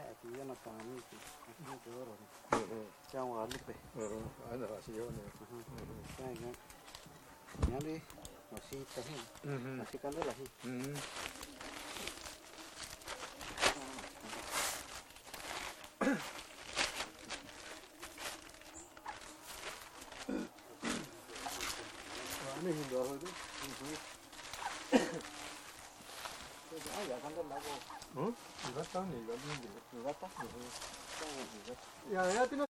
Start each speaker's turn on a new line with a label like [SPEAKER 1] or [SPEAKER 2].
[SPEAKER 1] aquí ya no está aquí no te oro chao Guadalupe
[SPEAKER 2] 아니 아시요네.
[SPEAKER 1] nhá đi nó xí tới nó xí cắn rất là hi
[SPEAKER 2] 안에 힘들어 하거든.
[SPEAKER 1] 아, 야, 간단하고.
[SPEAKER 2] 어? 이거 딱 이거 있는데.
[SPEAKER 1] 이거 딱.
[SPEAKER 2] 야, 야,